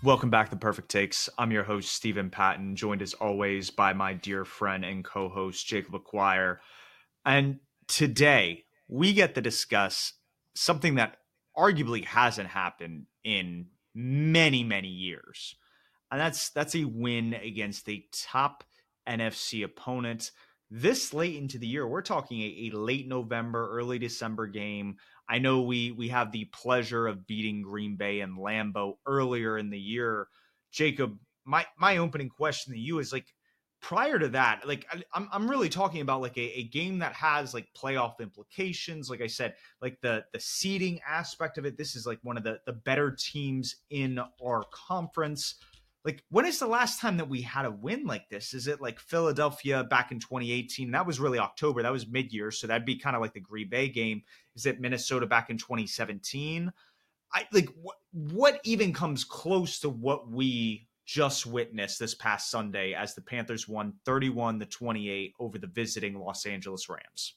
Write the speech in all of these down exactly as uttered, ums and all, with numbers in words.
Welcome back to Perfect Takes. I'm your host, Stephen Patton, joined as always by my dear friend and co host, Jacob Acquire. And today we get to discuss something that arguably hasn't happened in many, many years. And that's that's a win against a top N F C opponent. This late into the year, we're talking a, a late November, early December game. I know we we have the pleasure of beating Green Bay and Lambeau earlier in the year. Jacob, my my opening question to you is like prior to that, like I, I'm I'm really talking about like a, a game that has like playoff implications. Like I said, like the the seeding aspect of it. This is like one of the the better teams in our conference. Like, when is the last time that we had a win like this? Is it like Philadelphia back in twenty eighteen? That was really October. That was mid-year, so that'd be kind of like the Green Bay game. Is it Minnesota back in twenty seventeen? I like what what even comes close to what we just witnessed this past Sunday as the Panthers won thirty-one to twenty-eight over the visiting Los Angeles Rams.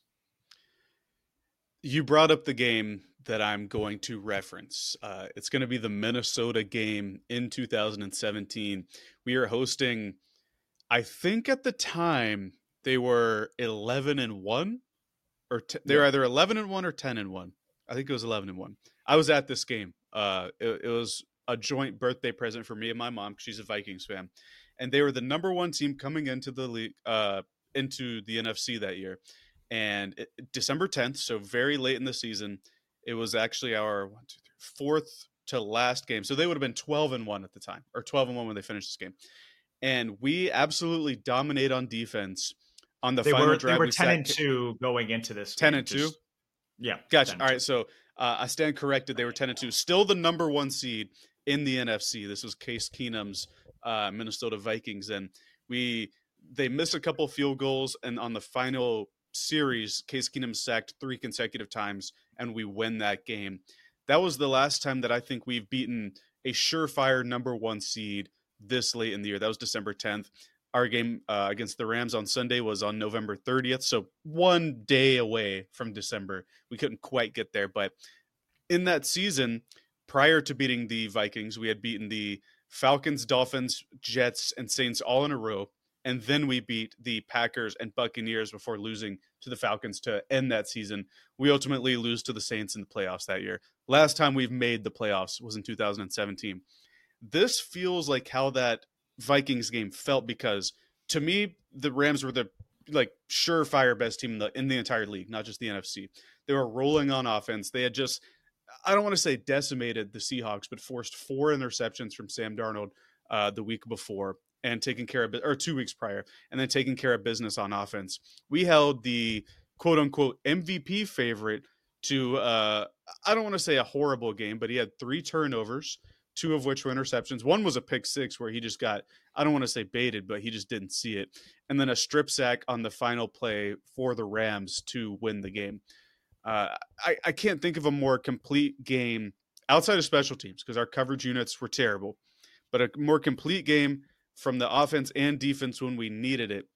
You brought up the game that I'm going to reference. Uh, it's going to be the Minnesota game in two thousand seventeen. We are hosting, I think at the time they were eleven and one, or t- they were Yep. either eleven and one or ten and one. I think it was eleven and one. I was at this game. Uh, it, it was a joint birthday present for me and my mom. She's a Vikings fan, and they were the number one team coming into the league, uh, into the N F C that year. And it, December tenth, so very late in the season, it was actually our one, two, three, fourth to last game. So they would have been twelve and one at the time, or twelve and one when they finished this game. And we absolutely dominate on defense on the They final were drive. they were we ten sat, and two going into this ten game. and two. Just, yeah. Gotcha. ten All and right. So uh, I stand corrected. They were ten and two, still the number one seed in the N F C. This was Case Keenum's uh, Minnesota Vikings, and we they missed a couple field goals, and on the final series, Case Keenum sacked three consecutive times, and we win that game. That was the last time that I think we've beaten a surefire number one seed this late in the year. That was December tenth. Our game uh, against the Rams on Sunday was on November thirtieth, so one day away from December. We couldn't quite get there, but in that season, prior to beating the Vikings, we had beaten the Falcons, Dolphins, Jets, and Saints all in a row. And then we beat the Packers and Buccaneers before losing to the Falcons to end that season. We ultimately lose to the Saints in the playoffs that year. Last time we've made the playoffs was in two thousand seventeen. This feels like how that Vikings game felt, because to me, the Rams were the like surefire best team in the in the entire league, not just the N F C. They were rolling on offense. They had just, I don't want to say decimated the Seahawks, but forced four interceptions from Sam Darnold uh, the week before, and taking care of, or two weeks prior, and then taking care of business on offense. We held the quote unquote M V P favorite to, uh, I don't want to say a horrible game, but he had three turnovers, two of which were interceptions. One was a pick six where he just got, I don't want to say baited, but he just didn't see it. And then a strip sack on the final play for the Rams to win the game. Uh, I, I can't think of a more complete game outside of special teams, because our coverage units were terrible, but a more complete game from the offense and defense when we needed it.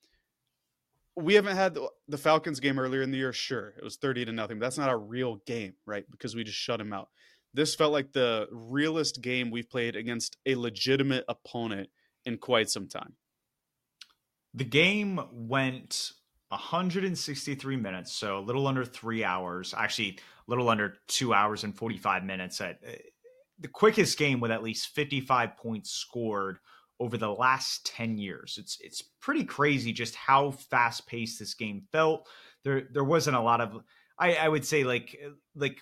We haven't had the, the Falcons game earlier in the year. Sure, it was thirty to nothing. But that's not a real game, right? Because we just shut him out. This felt like the realest game we've played against a legitimate opponent in quite some time. The game went one hundred sixty-three minutes, so a little under three hours. Actually, a little under two hours and forty-five minutes. At uh, the quickest game with at least fifty-five points scored over the last ten years. It's it's pretty crazy just how fast paced this game felt. There there wasn't a lot of, I, I would say like like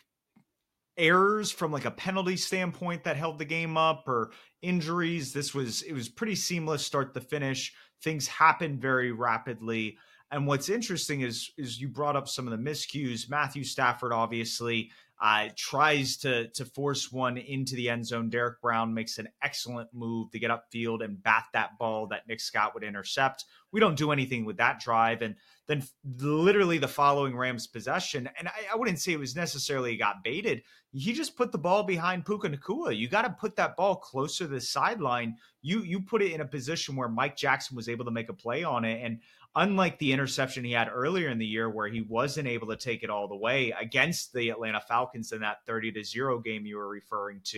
errors from like a penalty standpoint that held the game up, or injuries. This was, it was pretty seamless start to finish. Things happened very rapidly. And what's interesting is, is you brought up some of the miscues. Matthew Stafford obviously uh, tries to, to force one into the end zone. Derek Brown makes an excellent move to get upfield and bat that ball that Nick Scott would intercept. We don't do anything with that drive. And then literally the following Rams possession, and I, I wouldn't say it was necessarily got baited. He just put the ball behind Puka Nacua. You got to put that ball closer to the sideline. You you put it in a position where Mike Jackson was able to make a play on it. And unlike the interception he had earlier in the year where he wasn't able to take it all the way against the Atlanta Falcons in that thirty to zero game you were referring to,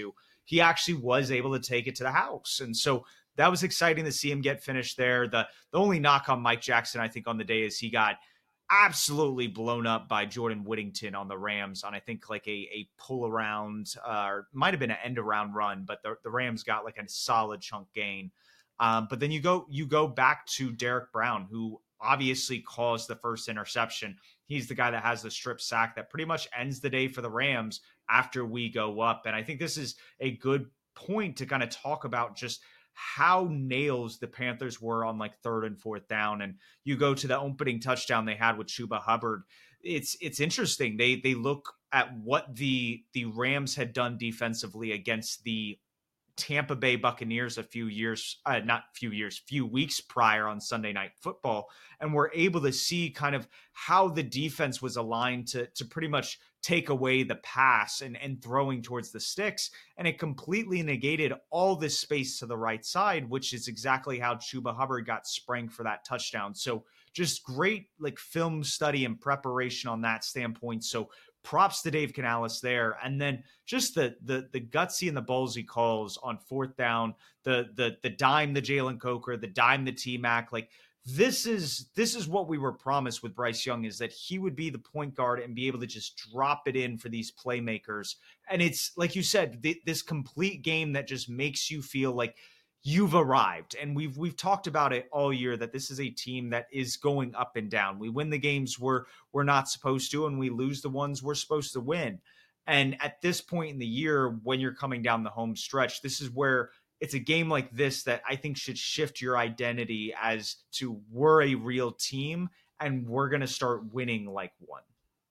he actually was able to take it to the house. And so that was exciting to see him get finished there. The, the only knock on Mike Jackson, I think, on the day is he got absolutely blown up by Jordan Whittington on the Rams on, I think, like a, a pull around, uh, or might have been an end around run, but the, the Rams got like a solid chunk gain. Um, but then you go, you go back to Derek Brown, who obviously caused the first interception. He's the guy that has the strip sack that pretty much ends the day for the Rams after we go up. And I think this is a good point to kind of talk about just how nails the Panthers were on like third and fourth down. And you go to the opening touchdown they had with Chuba Hubbard. It's, it's interesting. They, they look at what the, the Rams had done defensively against the Tampa Bay Buccaneers a few years, uh, not few years, few weeks prior on Sunday Night Football. And we're able to see kind of how the defense was aligned to, to pretty much take away the pass and, and throwing towards the sticks. And it completely negated all this space to the right side, which is exactly how Chuba Hubbard got spranked for that touchdown. So just great like film study and preparation on that standpoint. So props to Dave Canales there. And then just the the the gutsy and the ballsy calls on fourth down, the the the dime the Jalen Coker, the dime the T-Mac. Like this is this is what we were promised with Bryce Young, is that he would be the point guard and be able to just drop it in for these playmakers. And it's like you said, th- this complete game that just makes you feel like you've arrived. And we've we've talked about it all year that this is a team that is going up and down. We win the games we're we're not supposed to, and we lose the ones we're supposed to win. And at this point in the year, when you're coming down the home stretch, this is where it's a game like this that I think should shift your identity as to we're a real team and we're going to start winning like one.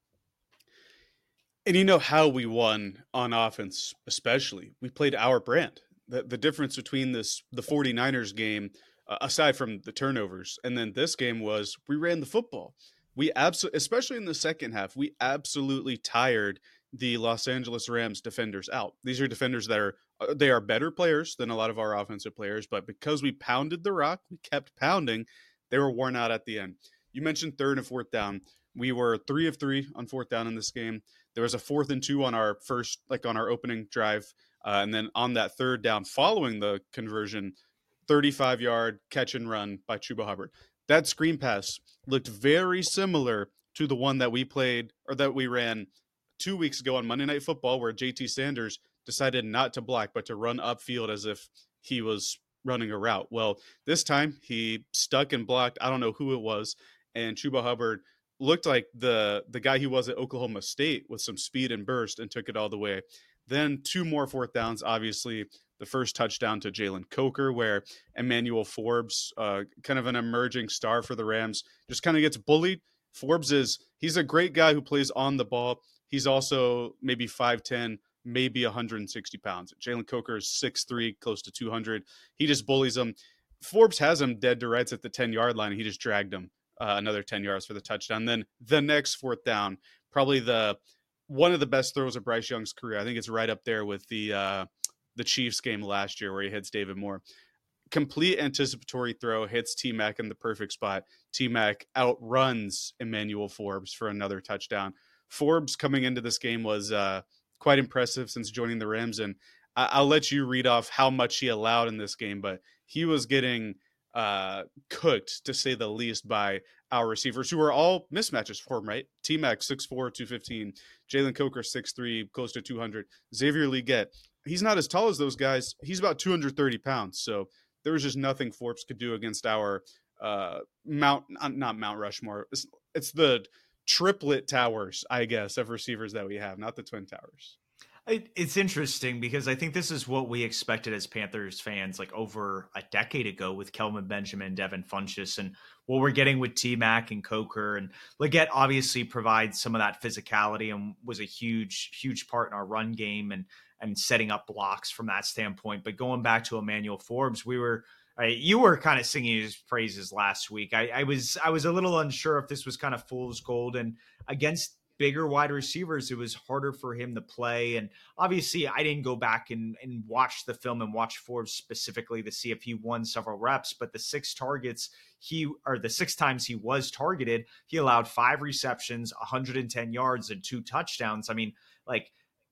And you know how we won on offense, especially. We played our brand. The, the difference between this the 49ers game, uh, aside from the turnovers, and then this game was we ran the football. We absolutely, especially in the second half, we absolutely tired the Los Angeles Rams defenders out. These are defenders that are they are better players than a lot of our offensive players, but because we pounded the rock, we kept pounding, they were worn out at the end. You mentioned third and fourth down. We were three of three on fourth down in this game. There was a fourth and two on our first, like on our opening drive. Uh, and then on that third down, following the conversion, thirty-five yard catch and run by Chuba Hubbard. That screen pass looked very similar to the one that we played or that we ran two weeks ago on Monday Night Football, where J T Sanders decided not to block, but to run upfield as if he was running a route. Well, this time he stuck and blocked. I don't know who it was. And Chuba Hubbard looked like the, the guy he was at Oklahoma State with some speed and burst and took it all the way. Then two more fourth downs, obviously. The first touchdown to Jalen Coker, where Emmanuel Forbes, uh, kind of an emerging star for the Rams, just kind of gets bullied. Forbes is, he's a great guy who plays on the ball. He's also maybe five ten, maybe one hundred sixty pounds. Jalen Coker is six three, close to two hundred. He just bullies him. Forbes has him dead to rights at the ten-yard line, and he just dragged him uh, another ten yards for the touchdown. Then the next fourth down, probably the one of the best throws of Bryce Young's career. I think it's right up there with the uh, the Chiefs game last year where he hits David Moore. Complete anticipatory throw, hits T-Mac in the perfect spot. T-Mac outruns Emmanuel Forbes for another touchdown. Forbes coming into this game was uh, quite impressive since joining the Rams, and I- I'll let you read off how much he allowed in this game, but he was getting uh, cooked, to say the least, by our receivers, who are all mismatches for him, right? T-Mac, six four, two fifteen. Jalen Coker, six three, close to two hundred. Xavier Leggett, he's not as tall as those guys. He's about two hundred thirty pounds, so there was just nothing Forbes could do against our uh, Mount, not Mount Rushmore. It's, it's the triplet towers, I guess, of receivers that we have, not the twin towers. It, it's interesting because I think this is what we expected as Panthers fans like over a decade ago with Kelvin Benjamin, Devin Funchess, and what we're getting with T-Mac and Coker. And Leggett obviously provides some of that physicality and was a huge, huge part in our run game and and setting up blocks from that standpoint. But going back to Emmanuel Forbes, we were uh, you were kind of singing his praises last week. I, I was I was a little unsure if this was kind of fool's gold, and against bigger wide receivers, it was harder for him to play. And obviously I didn't go back and, and watch the film and watch Forbes specifically to see if he won several reps, but the six targets he, or the six times he was targeted, he allowed five receptions, one hundred ten yards and two touchdowns. I mean, like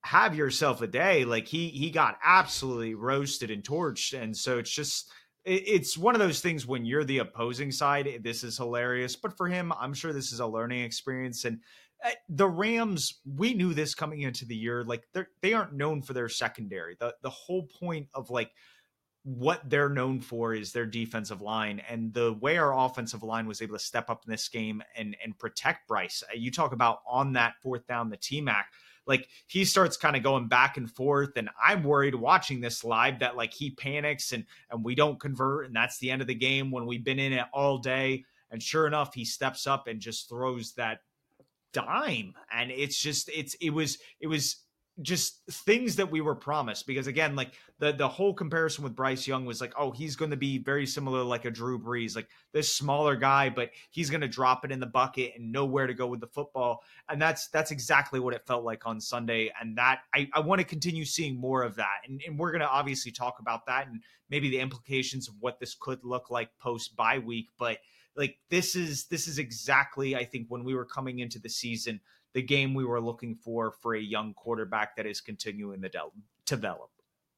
have yourself a day. Like he he got absolutely roasted and torched. And so it's just it, it's one of those things when you're the opposing side, this is hilarious. But for him, I'm sure this is a learning experience. And uh, the Rams, we knew this coming into the year, like they're they aren't known for their secondary. The the whole point of like what they're known for is their defensive line, and the way our offensive line was able to step up in this game and and protect Bryce. You talk about on that fourth down, the T-Mac, like he starts kind of going back and forth, and I'm worried watching this live that like he panics and and we don't convert, and that's the end of the game when we've been in it all day. And sure enough, he steps up and just throws that dime, and it's just it's it was it was just things that we were promised. Because again, like the the whole comparison with Bryce Young was like, oh, he's going to be very similar like a Drew Brees, like this smaller guy, but he's going to drop it in the bucket and know where to go with the football. And that's that's exactly what it felt like on Sunday. And that I, I want to continue seeing more of that. And, and we're going to obviously talk about that and maybe the implications of what this could look like post bye week. But like this is this is exactly, I think, when we were coming into the season, the game we were looking for for a young quarterback that is continuing to de- develop.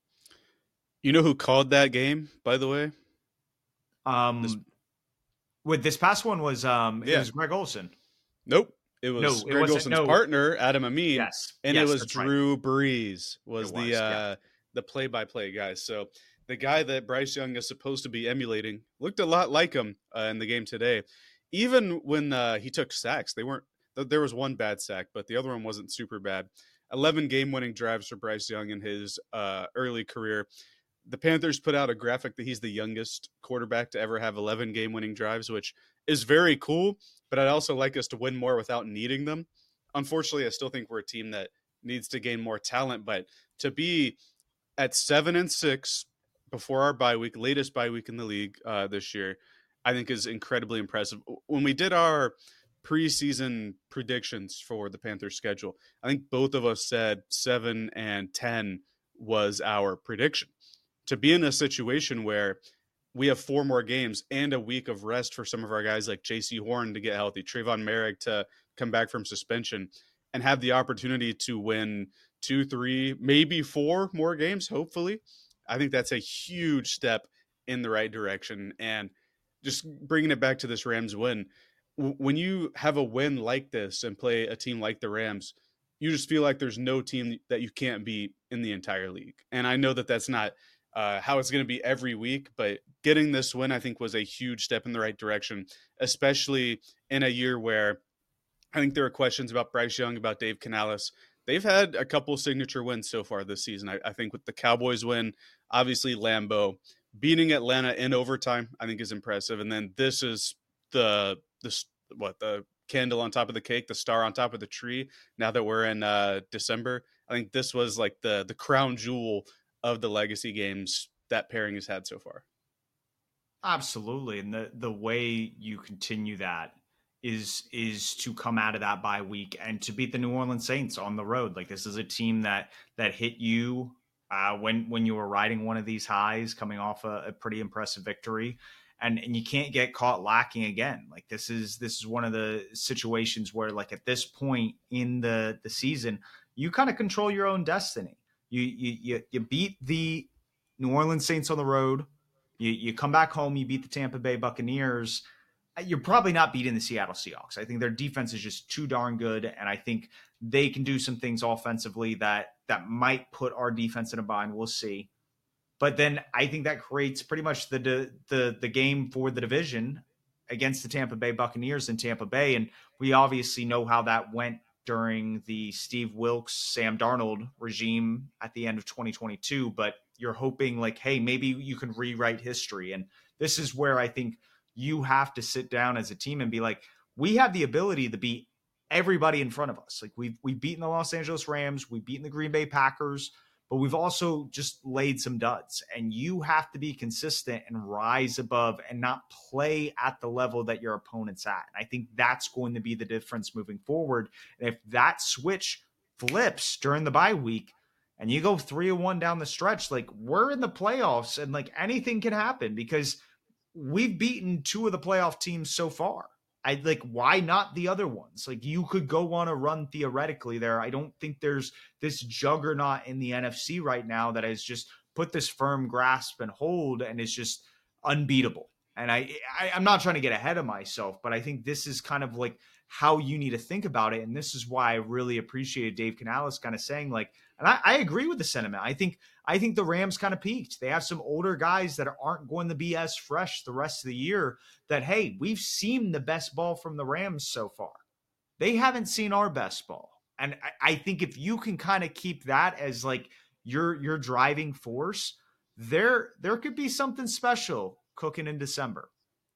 You know who called that game, by the way? Um, this, with this past one was um, yeah. it was Greg Olsen. Nope, it was no, Greg it Olsen's no. partner, Adam Amin. Yes, and yes, it was Drew right. Brees was, was the uh, yeah. the play-by-play guy. So the guy that Bryce Young is supposed to be emulating looked a lot like him uh, in the game today. Even when uh, he took sacks, they weren't. There was one bad sack, but the other one wasn't super bad. eleven game-winning drives for Bryce Young in his uh, early career. The Panthers put out a graphic that he's the youngest quarterback to ever have eleven game-winning drives, which is very cool, but I'd also like us to win more without needing them. Unfortunately, I still think we're a team that needs to gain more talent, but to be at seven and six before our bye week, latest bye week in the league uh, this year, I think is incredibly impressive. When we did our preseason predictions for the Panthers schedule, I think both of us said seven and ten was our prediction. To be in a situation where we have four more games and a week of rest for some of our guys like J C Horn to get healthy, Trayvon Merrick to come back from suspension, and have the opportunity to win two, three, maybe four more games, hopefully, I think that's a huge step in the right direction. And just bringing it back to this Rams win, when you have a win like this and play a team like the Rams, you just feel like there's no team that you can't beat in the entire league. And I know that that's not uh, how it's going to be every week, but getting this win, I think, was a huge step in the right direction, especially in a year where I think there are questions about Bryce Young, about Dave Canales. They've had a couple signature wins so far this season. I, I think with the Cowboys win, obviously Lambeau, beating Atlanta in overtime, I think is impressive. And then this is the the what the candle on top of the cake, the star on top of the tree. Now that we're in uh, December, I think this was like the the crown jewel of the legacy games that pairing has had so far. Absolutely, and the the way you continue that is is to come out of that bye week and to beat the New Orleans Saints on the road. Like this is a team that that hit you uh, when when you were riding one of these highs, coming off a, a pretty impressive victory. And and you can't get caught lacking again. Like this is this is one of the situations where, like at this point in the the season, you kind of control your own destiny. You you you, you beat the New Orleans Saints on the road. You you come back home. You beat the Tampa Bay Buccaneers. You're probably not beating the Seattle Seahawks. I think their defense is just too darn good, and I think they can do some things offensively that that might put our defense in a bind. We'll see. But then I think that creates pretty much the the the game for the division against the Tampa Bay Buccaneers in Tampa Bay. And we obviously know how that went during the Steve Wilks, Sam Darnold regime at the end of twenty twenty-two. But you're hoping like, hey, maybe you can rewrite history. And this is where I think you have to sit down as a team and be like, we have the ability to beat everybody in front of us. Like we've, we've beaten the Los Angeles Rams, we've beaten the Green Bay Packers, but we've also just laid some duds, and you have to be consistent and rise above and not play at the level that your opponent's at. And I think that's going to be the difference moving forward. And if that switch flips during the bye week and you go three and one down the stretch, like we're in the playoffs and like anything can happen because we've beaten two of the playoff teams so far. I like, why not the other ones? Like, you could go on a run theoretically there. I don't think there's this juggernaut in the N F C right now that has just put this firm grasp and hold and is just unbeatable. And I, I I'm not trying to get ahead of myself, but I think this is kind of like how you need to think about it. And this is why I really appreciated Dave Canales kind of saying, like, and I, I agree with the sentiment. I think I think the Rams kind of peaked. They have some older guys that aren't going to be as fresh the rest of the year. That, hey, we've seen the best ball from the Rams so far. They haven't seen our best ball. And I, I think if you can kind of keep that as like your your driving force, there there could be something special cooking in December.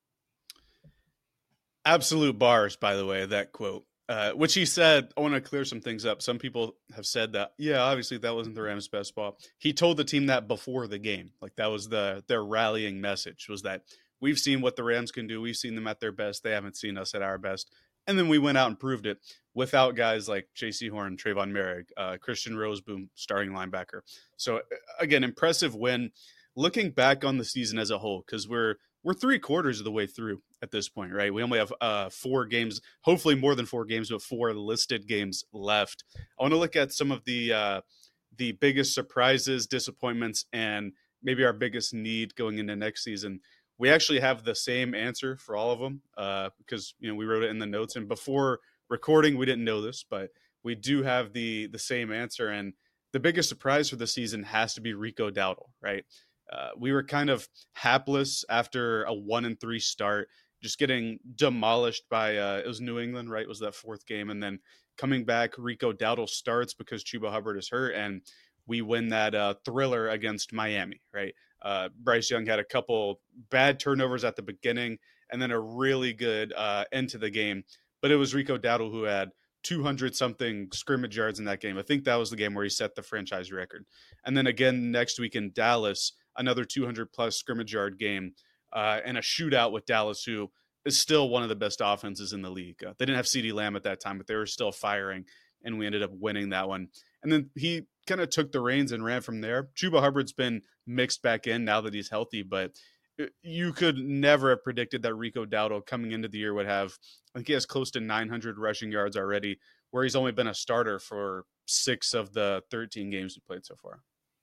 Absolute bars, by the way, that quote. Uh, which he said, I want to clear some things up. Some people have said that, yeah, obviously that wasn't the Rams' best ball. He told the team that before the game. Like, that was the their rallying message, was that we've seen what the Rams can do. We've seen them at their best. They haven't seen us at our best. And then we went out and proved it without guys like J C Horn, Trayvon Merrick, uh, Christian Roseboom, starting linebacker. So, again, impressive win. Looking back on the season as a whole, because we're we're three quarters of the way through at this point, right? We only have uh, four games, hopefully more than four games, but four listed games left. I want to look at some of the uh, the biggest surprises, disappointments, and maybe our biggest need going into next season. We actually have the same answer for all of them uh, because, you know, we wrote it in the notes. And before recording, we didn't know this, but we do have the the same answer. And the biggest surprise for the season has to be Rico Dowdle, right? Uh, we were kind of hapless after a one and three start, just getting demolished by uh, it was New England, right? It was that fourth game, and then coming back, Rico Dowdle starts because Chuba Hubbard is hurt, and we win that uh, thriller against Miami, right? Uh, Bryce Young had a couple bad turnovers at the beginning, and then a really good uh, end to the game. But it was Rico Dowdle who had two hundred something scrimmage yards in that game. I think that was the game where he set the franchise record. And then again next week in Dallas, another two hundred plus scrimmage yard game uh, and a shootout with Dallas, who is still one of the best offenses in the league. Uh, they didn't have CeeDee Lamb at that time, but they were still firing, and we ended up winning that one. And then he kind of took the reins and ran from there. Chuba Hubbard's been mixed back in now that he's healthy, but you could never have predicted that Rico Dowdle coming into the year would have, I think he has close to nine hundred rushing yards already, where he's only been a starter for six of the thirteen games he played so far.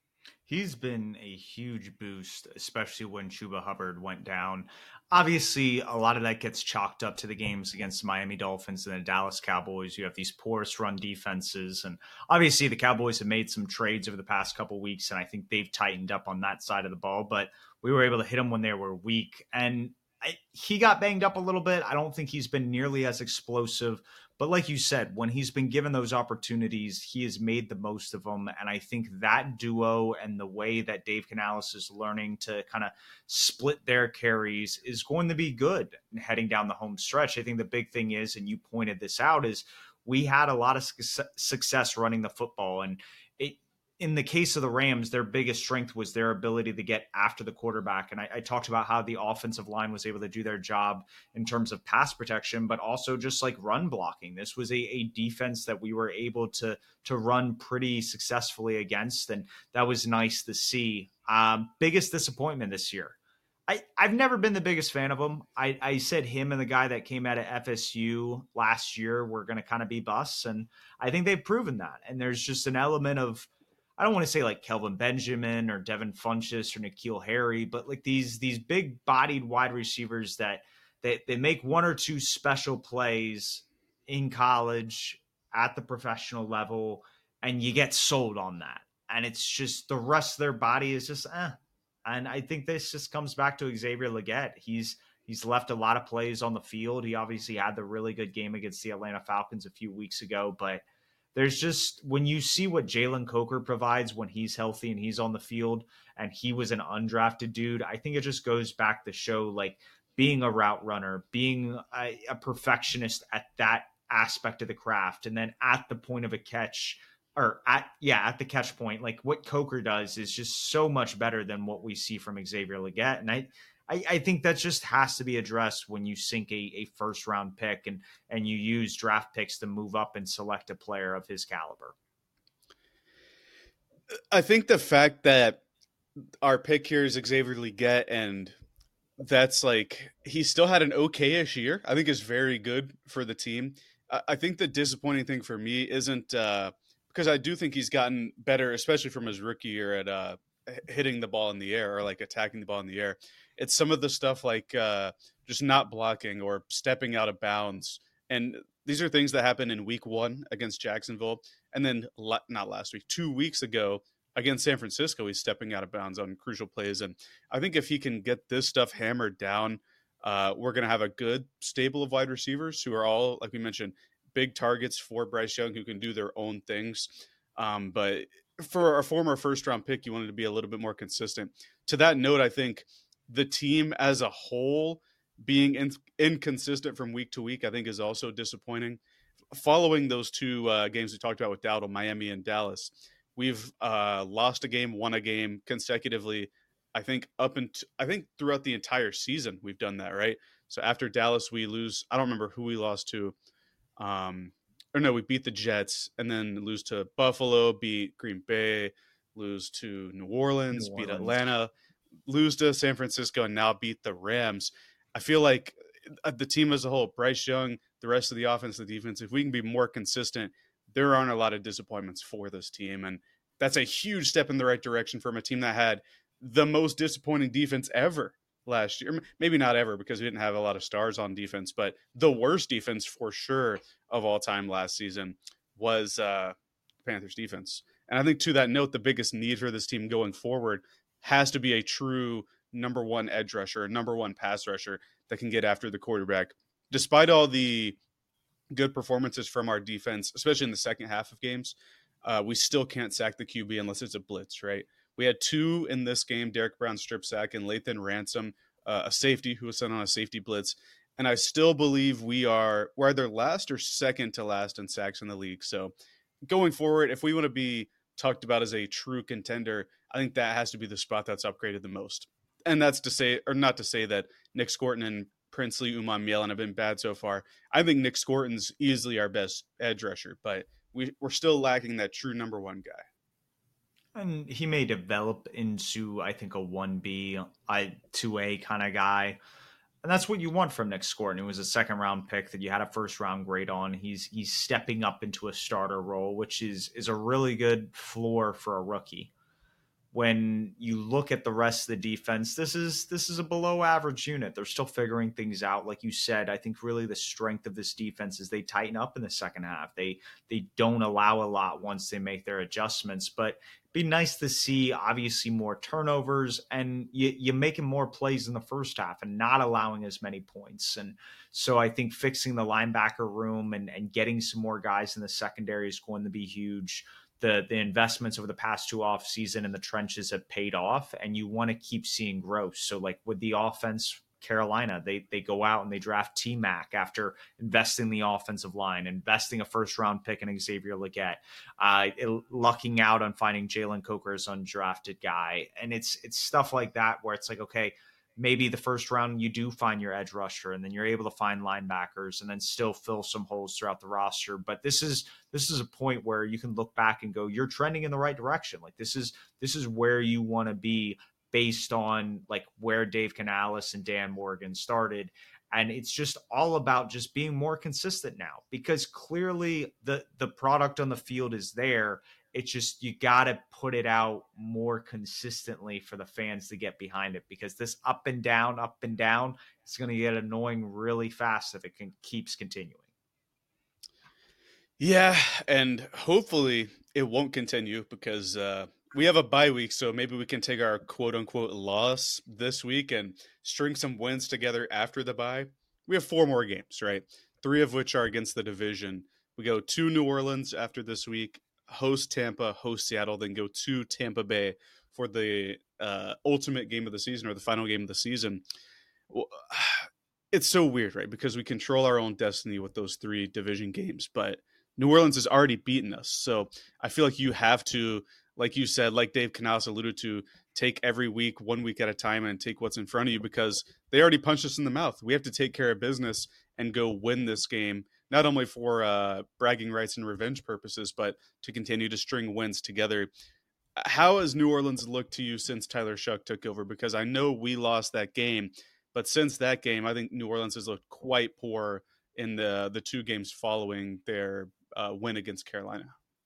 He's been a huge boost, especially when Chuba Hubbard went down. Obviously, a lot of that gets chalked up to the games against the Miami Dolphins and the Dallas Cowboys. You have these porous run defenses. And obviously, the Cowboys have made some trades over the past couple of weeks, and I think they've tightened up on that side of the ball. But we were able to hit them when they were weak. And I, he got banged up a little bit. I don't think he's been nearly as explosive. But like you said, when he's been given those opportunities, he has made the most of them. And I think that duo and the way that Dave Canales is learning to kind of split their carries is going to be good heading down the home stretch. I think the big thing is, and you pointed this out, is we had a lot of success running the football. And it, in the case of the Rams, their biggest strength was their ability to get after the quarterback. And I, I talked about how the offensive line was able to do their job in terms of pass protection, but also just like run blocking. This was a, a defense that we were able to, to run pretty successfully against. And that was nice to see. Um, biggest disappointment this year. I, I've never been the biggest fan of him. I, I said him and the guy that came out of F S U last year were going to kind of be busts. And I think they've proven that. And there's just an element of, I don't want to say like Kelvin Benjamin or Devin Funchess or N'Keal Harry, but like these these big bodied wide receivers that they, they make one or two special plays in college at the professional level, and you get sold on that. And it's just the rest of their body is just eh. And I think this just comes back to Xavier Legette. He's he's left a lot of plays on the field. He obviously had the really good game against the Atlanta Falcons a few weeks ago, but there's just, when you see what Jalen Coker provides when he's healthy and he's on the field, and he was an undrafted dude, I think it just goes back to show like being a route runner, being a, a perfectionist at that aspect of the craft. And then at the point of a catch, or at, yeah, at the catch point, like what Coker does is just so much better than what we see from Xavier Legette. And I, I, I think that just has to be addressed when you sink a, a first round pick and, and you use draft picks to move up and select a player of his caliber. I think the fact that our pick here is Xavier Legette, and that's like he still had an okay-ish year. I think is very good for the team. I, I think the disappointing thing for me isn't uh, because I do think he's gotten better, especially from his rookie year at uh, hitting the ball in the air or like attacking the ball in the air. It's some of the stuff like uh, just not blocking or stepping out of bounds, and these are things that happened in week one against Jacksonville, and then la- not last week, two weeks ago against San Francisco, he's stepping out of bounds on crucial plays. And I think if he can get this stuff hammered down, uh, we're going to have a good stable of wide receivers who are all, like we mentioned, big targets for Bryce Young who can do their own things. Um, but for a former first round pick, you wanted to be a little bit more consistent. To that note, I think the team as a whole being in, inconsistent from week to week, I think is also disappointing. Following those two uh, games we talked about with Dowdle, Miami and Dallas, we've uh, lost a game, won a game consecutively. I think up and I think throughout the entire season we've done that, right? So after Dallas, we lose. I don't remember who we lost to. Um, or no, we beat the Jets and then lose to Buffalo, beat Green Bay, lose to New Orleans, New beat Orleans. Atlanta, lose to San Francisco, and now beat the Rams. I feel like the team as a whole, Bryce Young, the rest of the offense, the defense, if we can be more consistent, there aren't a lot of disappointments for this team. And that's a huge step in the right direction from a team that had the most disappointing defense ever last year. Maybe not ever because we didn't have a lot of stars on defense, but the worst defense for sure of all time last season was uh, Panthers defense. And I think to that note, the biggest need for this team going forward has to be a true number one edge rusher, a number one pass rusher that can get after the quarterback. Despite all the good performances from our defense, especially in the second half of games, uh, we still can't sack the Q B unless it's a blitz, right? We had two in this game, Derek Brown strip sack and Lathan Ransom, uh, a safety who was sent on a safety blitz. And I still believe we are we're either last or second to last in sacks in the league. So going forward, if we want to be talked about as a true contender, I think that has to be the spot that's upgraded the most. And that's to say, or not to say that Nick Scorton and Princely Uman-Mielen have been bad so far. I think Nick Scorton's easily our best edge rusher, but we, we're still lacking that true number one guy. And he may develop into, I think, a one B, I two A kind of guy. And that's what you want from Nick Scorton. It was a second round pick that you had a first round grade on. He's he's stepping up into a starter role, which is is a really good floor for a rookie. When you look at the rest of the defense, this is this is a below average unit. They're still figuring things out. Like you said, I think really the strength of this defense is they tighten up in the second half. They they don't allow a lot once they make their adjustments. But it'd be nice to see obviously more turnovers and you, you making more plays in the first half and not allowing as many points. And so I think fixing the linebacker room and, and getting some more guys in the secondary is going to be huge. The, the investments over the past two off season in the trenches have paid off, and you want to keep seeing growth. So like with the offense, Carolina, they they go out and they draft T-Mac after investing the offensive line, investing a first round pick in Xavier Legette, uh, it, lucking out on finding Jalen Coker as undrafted guy. And it's it's stuff like that where it's like, okay, maybe the first round you do find your edge rusher and then you're able to find linebackers and then still fill some holes throughout the roster. But this is this is a point where you can look back and go, you're trending in the right direction. Like this is this is where you want to be based on like where Dave Canales and Dan Morgan started. And it's just all about just being more consistent now because clearly the the product on the field is there. It's just you got to put it out more consistently for the fans to get behind it because this up and down, up and down, it's going to get annoying really fast if it can, keeps continuing. Yeah, and hopefully it won't continue because uh, we have a bye week, so maybe we can take our quote-unquote loss this week and string some wins together after the bye. We have four more games, right? Three of which are against the division. We go to New Orleans after this week, host Tampa, host Seattle, then go to Tampa Bay for the uh, ultimate game of the season or the final game of the season. Well, it's so weird, right? Because we control our own destiny with those three division games, but New Orleans has already beaten us. So I feel like you have to, like you said, like Dave Canales alluded to, take every week, one week at a time and take what's in front of you because they already punched us in the mouth. We have to take care of business and go win this game, not only for uh, bragging rights and revenge purposes, but to continue to string wins together. How has New Orleans looked to you since Tyler Shough took over? Because I know we lost that game, But since that game, I think New Orleans has looked quite poor in the the two games following their uh, win against Carolina.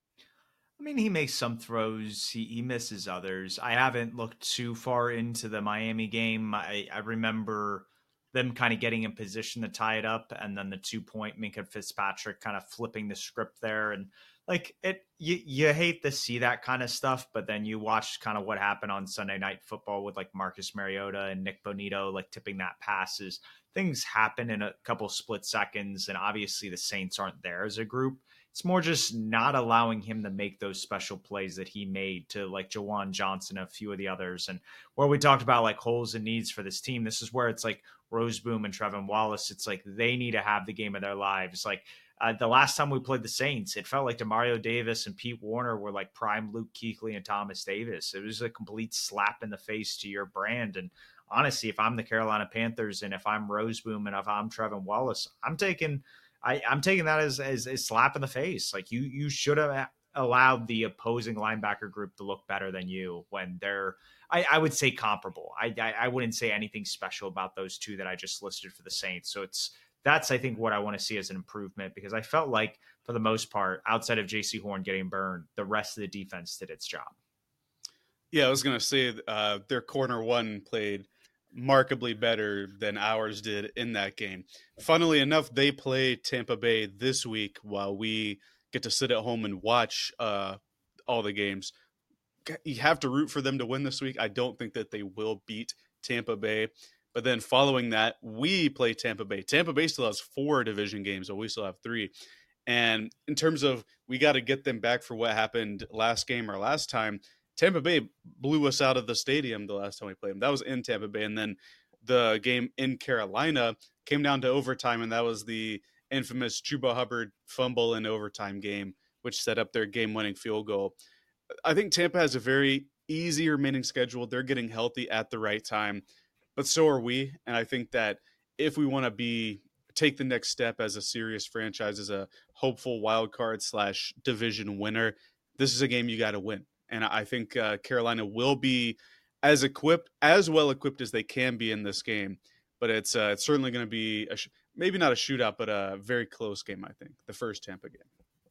I mean, he makes some throws. He, he misses others. I haven't looked too far into the Miami game. I, I remember them kind of getting in position to tie it up, and then the two point Minka Fitzpatrick kind of flipping the script there. And like it, you, you hate to see that kind of stuff, but then you watch kind of what happened on Sunday Night Football with like Marcus Mariota and Nick Bonito, like tipping that passes. Things happen in a couple split seconds, and obviously the Saints aren't there as a group. It's more just not allowing him to make those special plays that he made to like Jawan Johnson and a few of the others. And where we talked about like holes and needs for this team, this is where it's like Roseboom and Trevin Wallace. It's like they need to have the game of their lives. Like uh, the last time we played the Saints, it felt like Demario Davis and Pete Warner were like prime Luke Kuechly and Thomas Davis. It was a complete slap in the face to your brand. And honestly, if I'm the Carolina Panthers and if I'm Roseboom and if I'm Trevin Wallace, I'm taking – I, I'm taking that as, as a slap in the face. Like you, you should have allowed the opposing linebacker group to look better than you when they're, I, I would say comparable. I, I, I wouldn't say anything special about those two that I just listed for the Saints. So it's, that's, I think, what I want to see as an improvement, because I felt like for the most part, outside of J C Horn getting burned, the rest of the defense did its job. Yeah, I was going to say uh, their corner one played markedly better than ours did in that game. Funnily enough, they play Tampa Bay this week while we get to sit at home and watch uh, all the games. You have to root for them to win this week. I don't think that they will beat Tampa Bay. But then following that, we play Tampa Bay. Tampa Bay still has four division games, but we still have three. And in terms of we got to get them back for what happened last game or last time, Tampa Bay blew us out of the stadium the last time we played them. That was in Tampa Bay. And then the game in Carolina came down to overtime, and that was the infamous Chuba Hubbard fumble in overtime game, which set up their game-winning field goal. I think Tampa has a very easy remaining schedule. They're getting healthy at the right time, but so are we. And I think that if we want to be take the next step as a serious franchise, as a hopeful wild card slash division winner, this is a game you got to win. And I think uh, Carolina will be as equipped, as well equipped as they can be in this game. But it's uh, it's certainly going to be a sh- maybe not a shootout, but a very close game. I think the first Tampa game.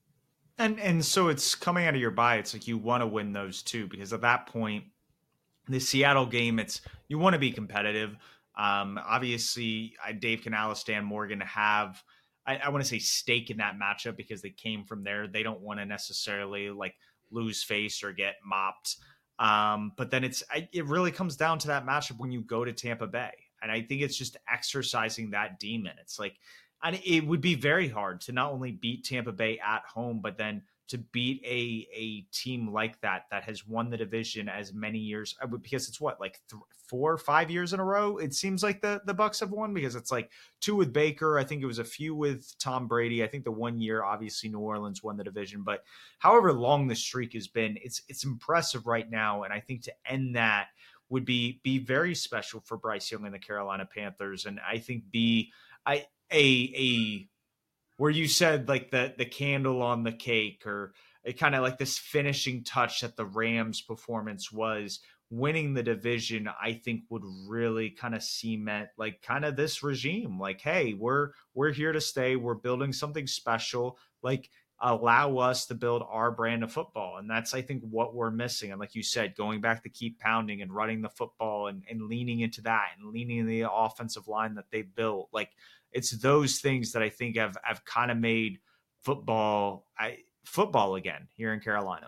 And and so it's coming out of your bye. It's like you want to win those two, because at that point, the Seattle game, it's you want to be competitive. Um, obviously, I, Dave Canales, Dan Morgan have I, I want to say stake in that matchup because they came from there. They don't want to necessarily like lose face or get mopped. Um, but then it's, I, it really comes down to that matchup when you go to Tampa Bay. And I think it's just exercising that demon. It's like, and it would be very hard to not only beat Tampa Bay at home, but then to beat a, a team like that, that has won the division as many years, because it's what, like th- four or five years in a row. It seems like the, the Bucs have won, because it's like two with Baker. I think it was a few with Tom Brady. I think the one year, obviously New Orleans won the division, but however long the streak has been, it's, it's impressive right now. And I think to end that would be, be very special for Bryce Young and the Carolina Panthers. And I think be I, a, a, where you said like the the candle on the cake, or it kind of like this finishing touch that the Rams performance was, winning the division, I think would really kind of cement like kind of this regime. Like, hey, we're we're here to stay. We're building something special. Like, allow us to build our brand of football. And that's, I think, what we're missing. And like you said, going back to keep pounding and running the football and, and leaning into that and leaning in the offensive line that they built. Like, it's those things that I think have, have kind of made football I, football again here in Carolina.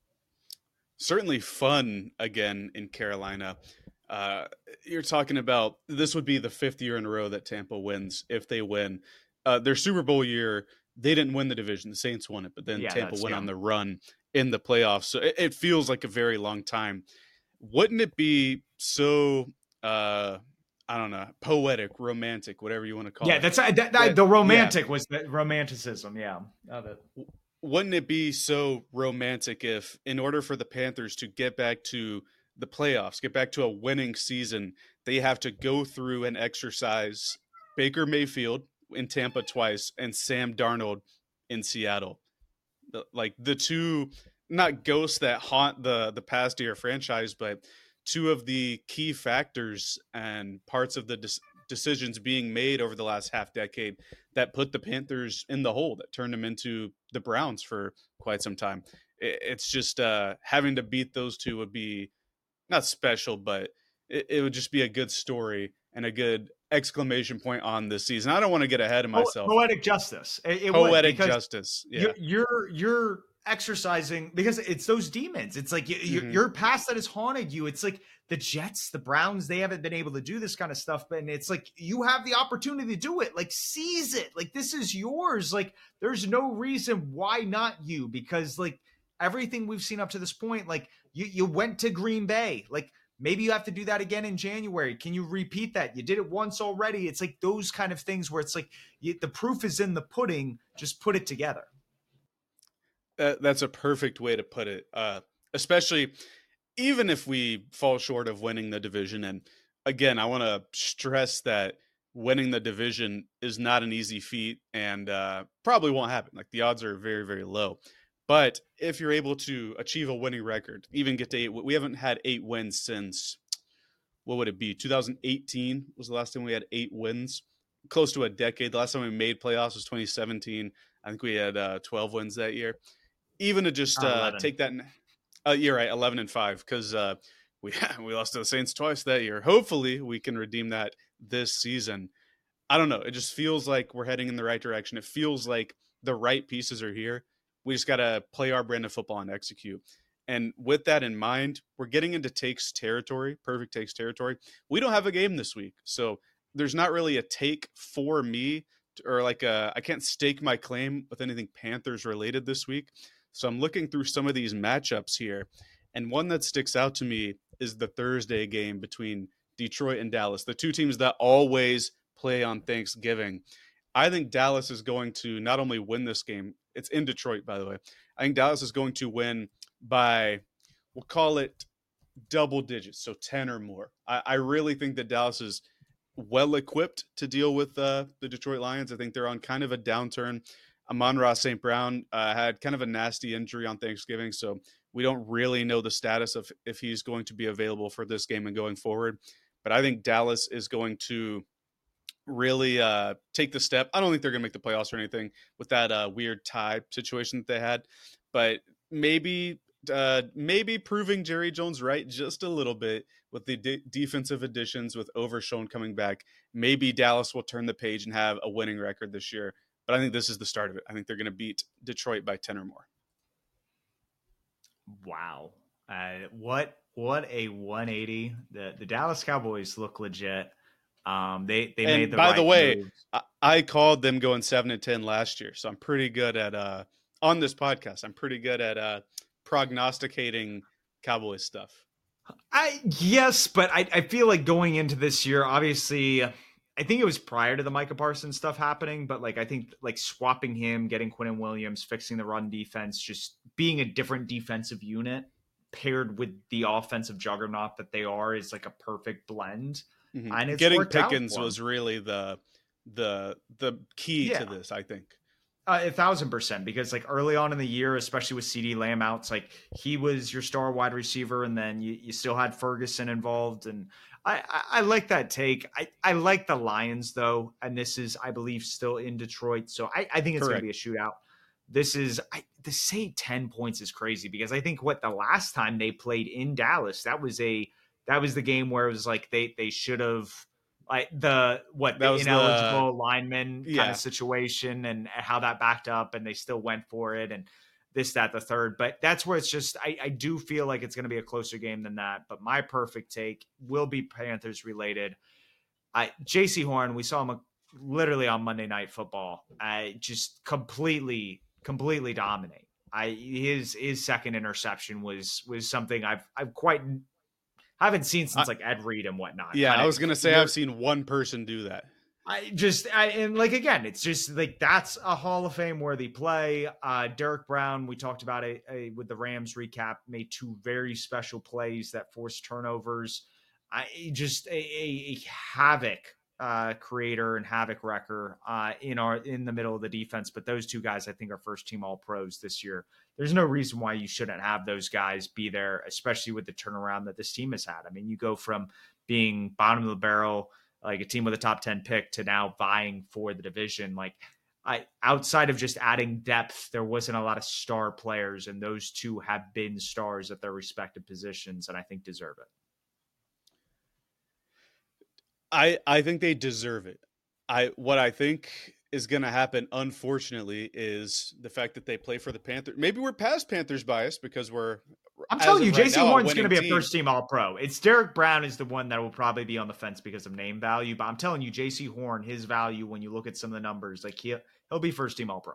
Certainly fun again in Carolina. Uh, you're talking about this would be the fifth year in a row that Tampa wins if they win. Uh, their Super Bowl year, they didn't win the division. The Saints won it, but then yeah, Tampa went yeah. on the run in the playoffs. So it, it feels like a very long time. Wouldn't it be so, uh, I don't know, poetic, romantic, whatever you want to call yeah, it? That's, uh, that, that, the romantic yeah. was the romanticism, yeah. Of it. Wouldn't it be so romantic if, in order for the Panthers to get back to the playoffs, get back to a winning season, they have to go through and exercise Baker Mayfield in Tampa twice and Sam Darnold in Seattle? Like the two, not ghosts that haunt the, the past year franchise, but two of the key factors and parts of the dis- decisions being made over the last half decade that put the Panthers in the hole, that turned them into the Browns for quite some time. It's just uh, having to beat those two would be not special, but it, it would just be a good story and a good exclamation point on this season. I don't want to get ahead of myself. Poetic justice. It, it Poetic justice. Yeah. You're, you're, you're exercising, because it's those demons. It's like you, mm-hmm. your past that has haunted you. It's like the Jets, the Browns, they haven't been able to do this kind of stuff, but it's like you have the opportunity to do it. Like, seize it. Like, this is yours. Like, there's no reason why not you, because like everything we've seen up to this point, like you, you went to Green Bay. Like, maybe you have to do that again in January. Can you repeat that? You did it once already. It's like those kind of things where it's like you, the proof is in the pudding. Just put it together. That, that's a perfect way to put it. Uh, especially even if we fall short of winning the division. And again, I want to stress that winning the division is not an easy feat and uh, probably won't happen. Like, the odds are very, very low. But if you're able to achieve a winning record, even get to eight, we haven't had eight wins since, what would it be? two thousand eighteen was the last time we had eight wins, close to a decade. The last time we made playoffs was twenty seventeen. I think we had uh, twelve wins that year. Even to just uh, take that, in, uh, you're right, eleven and five, because uh, we we lost to the Saints twice that year. Hopefully, we can redeem that this season. I don't know. It just feels like we're heading in the right direction. It feels like the right pieces are here. We just got to play our brand of football and execute. And with that in mind, we're getting into takes territory, perfect takes territory. We don't have a game this week, so there's not really a take for me, or like a, I can't stake my claim with anything Panthers related this week. So I'm looking through some of these matchups here, and one that sticks out to me is the Thursday game between Detroit and Dallas, the two teams that always play on Thanksgiving. I think Dallas is going to not only win this game, it's in Detroit, by the way. I think Dallas is going to win by, we'll call it double digits, so ten or more. I, I really think that Dallas is well equipped to deal with uh, the Detroit Lions. I think they're on kind of a downturn. Amon-Ra Saint Brown uh, had kind of a nasty injury on Thanksgiving, so we don't really know the status of if he's going to be available for this game and going forward. But I think Dallas is going to really uh, take the step. I don't think they're going to make the playoffs or anything with that uh, weird tie situation that they had, but maybe uh, maybe proving Jerry Jones right just a little bit with the de- defensive additions, with Overshown coming back. Maybe Dallas will turn the page and have a winning record this year, but I think this is the start of it. I think they're going to beat Detroit by ten or more. Wow. Uh, what what a one eighty. The the Dallas Cowboys look legit. Um, they they and made the by right the way, moves. I, I called them going seven and ten last year, so I'm pretty good at uh on this podcast. I'm pretty good at uh prognosticating Cowboys stuff. I yes, but I I feel like going into this year, obviously, I think it was prior to the Micah Parsons stuff happening, but like I think like swapping him, getting Quinnen Williams, fixing the run defense, just being a different defensive unit paired with the offensive juggernaut that they are is like a perfect blend. Mm-hmm. And it's getting Pickens was really the the the key yeah. to this, I think. Uh, a thousand percent, because like early on in the year, especially with CeeDee Lamb out, it's like he was your star wide receiver, and then you, you still had Ferguson involved. And I, I, I like that take. I, I like the Lions though, and this is, I believe, still in Detroit, so I, I think it's going to be a shootout. This is I, to say ten points is crazy, because I think what the last time they played in Dallas, that was a that was the game where it was like they they should have. Like the what that the was ineligible the, lineman yeah. kind of situation, and how that backed up, and they still went for it, and this, that, the third. But that's where it's just I, I do feel like it's going to be a closer game than that. But my perfect take will be Panthers related. I J C Horn, we saw him literally on Monday Night Football. I just completely, completely dominate. I his his second interception was was something I've I've quite. I haven't seen since like Ed Reed and whatnot. Yeah, Kinda, I was gonna say I've seen one person do that. I just I and like again, it's just like that's a Hall of Fame worthy play. Uh, Derek Brown, we talked about it uh, with the Rams recap, made two very special plays that forced turnovers. I just a, a, a havoc uh, creator and havoc wrecker uh, in our in the middle of the defense. But those two guys, I think, are first team All Pros this year. There's no reason why you shouldn't have those guys be there, especially with the turnaround that this team has had. I mean, you go from being bottom of the barrel like a team with a top ten pick to now vying for the division. Like, I, outside of just adding depth, there wasn't a lot of star players, and those two have been stars at their respective positions, and I think deserve it. I I think they deserve it. I what I think is going to happen, unfortunately, is the fact that they play for the Panthers. Maybe we're past Panthers bias because we're. I'm telling you, right J C Horn's going to be team. a first-team All-Pro. It's Derek Brown is the one that will probably be on the fence because of name value, but I'm telling you, J C Horn, his value when you look at some of the numbers, like he he'll be first-team All-Pro.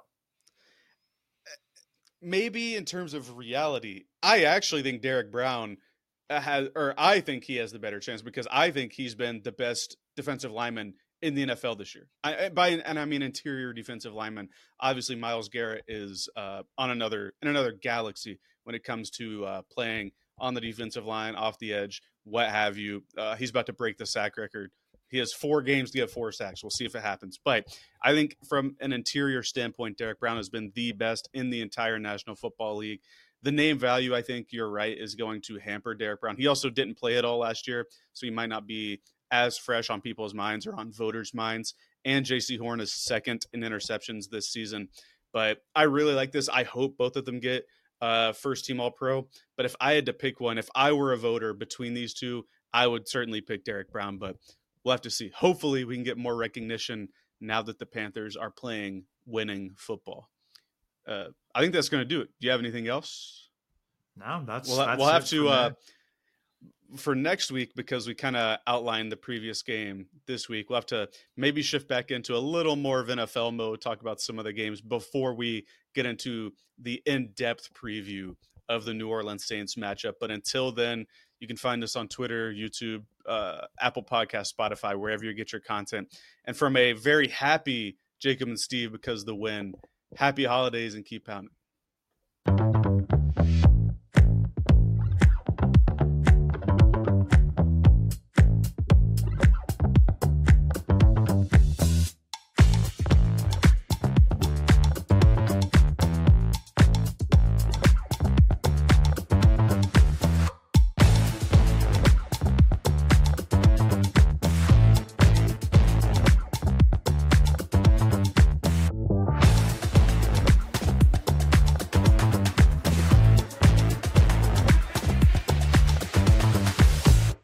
Maybe in terms of reality, I actually think Derek Brown has, or I think he has the better chance because I think he's been the best defensive lineman in the N F L this year. I, by and I mean interior defensive lineman. Obviously, Myles Garrett is uh, on another in another galaxy when it comes to uh, playing on the defensive line, off the edge, what have you. Uh, he's about to break the sack record. He has four games to get four sacks. We'll see if it happens. But I think from an interior standpoint, Derek Brown has been the best in the entire National Football League. The name value, I think you're right, is going to hamper Derek Brown. He also didn't play at all last year, so he might not be as fresh on people's minds or on voters' minds. And J C Horn is second in interceptions this season. But I really like this. I hope both of them get uh, first-team All-Pro. But if I had to pick one, if I were a voter between these two, I would certainly pick Derek Brown. But we'll have to see. Hopefully we can get more recognition now that the Panthers are playing winning football. Uh, I think that's going to do it. Do you have anything else? No, that's we'll, that's we'll have to uh, for next week, because we kind of outlined the previous game this week. We'll have to maybe shift back into a little more of N F L mode, talk about some of the games before we get into the in-depth preview of the New Orleans Saints matchup. But until then, you can find us on Twitter, YouTube, uh, Apple Podcast, Spotify, wherever you get your content. And from a very happy Jacob and Steve, because of the win, happy holidays and keep pounding.